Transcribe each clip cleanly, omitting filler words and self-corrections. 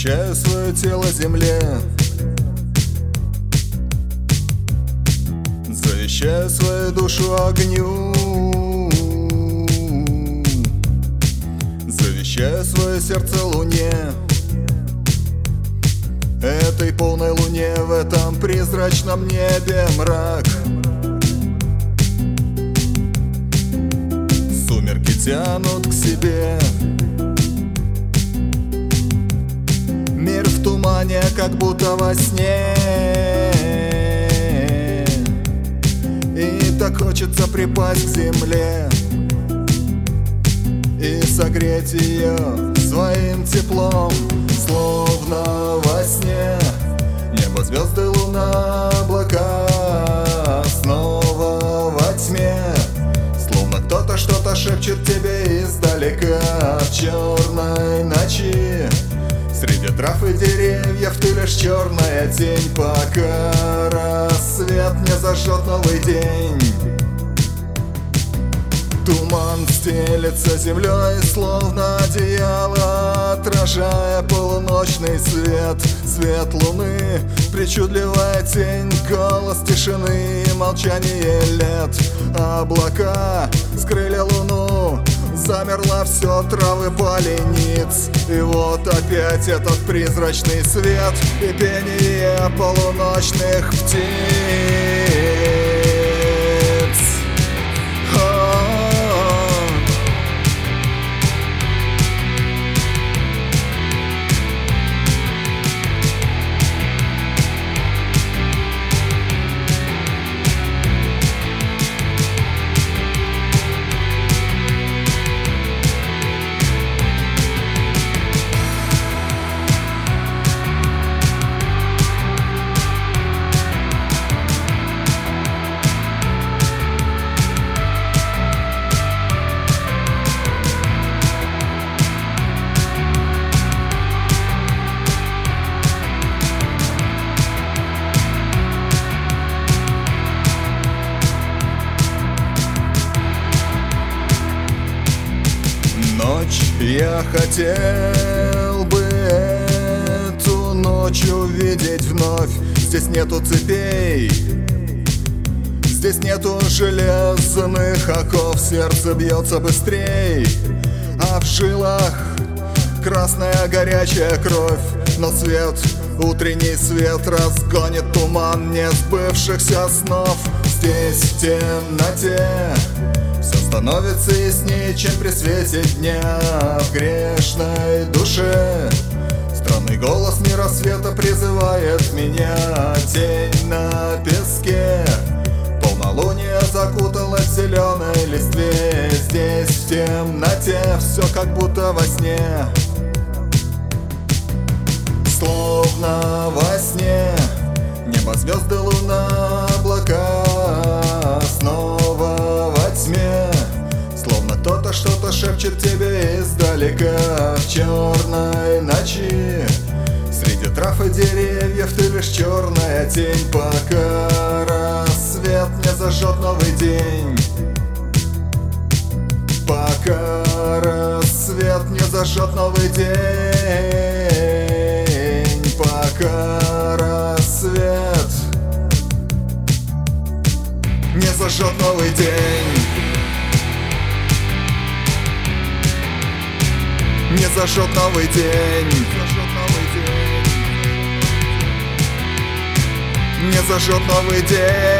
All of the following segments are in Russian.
Завещаю свое тело земле, завещаю свою душу огню, завещаю свое сердце луне, этой полной луне в этом призрачном небе мрак. Сумерки тянут к себе, мир в тумане, как будто во сне. И так хочется припасть к земле и согреть ее своим теплом, словно во сне. Небо, звезды, луна, облака снова во тьме, словно кто-то что-то шепчет тебе издалека. В черной ночи среди трав и деревьев ты лишь черная тень, пока рассвет не зажжет новый день. Туман стелется землей, словно одеяло, отражая полуночный свет. Свет луны, причудливая тень, голос тишины и молчание лет. Облака скрыли луну, замерло все, травы полениц. И вот опять этот призрачный свет и пение полуночных птиц. Я хотел бы эту ночь увидеть вновь. Здесь нету цепей, здесь нету железных оков. Сердце бьется быстрей, а в жилах красная горячая кровь. Но свет, утренний свет разгонит туман несбывшихся снов. Здесь в темноте все становится яснее, чем при свете дня. В грешной душе странный голос мира света призывает меня. Тень на песке, полнолуние закутало в зеленой листве. Здесь в темноте все как будто во сне, словно во сне. Небо, звезды, луна, облака снова во тьме, словно кто-то что-то шепчет тебе издалека. В черной ночи среди трав и деревьев ты лишь черная тень, пока рассвет не зажжет новый день. Пока рассвет не зажжет новый день. Пока рассвет не зажжет новый день. Не зажжет новый день. Не зажжет новый день.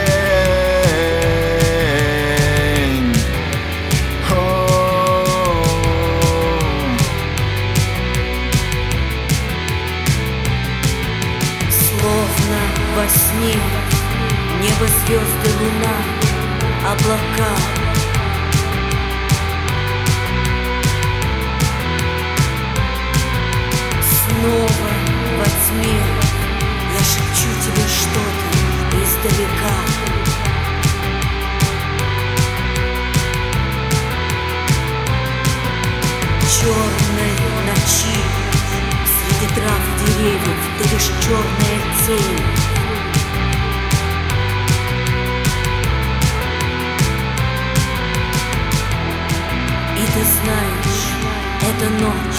Словно во сне небо, звезды, луна, облака. Снова во тьме я шепчу тебе что-то издалека. Черной ночи среди трав и деревьев ты лишь черная тень. И ты знаешь, эта ночь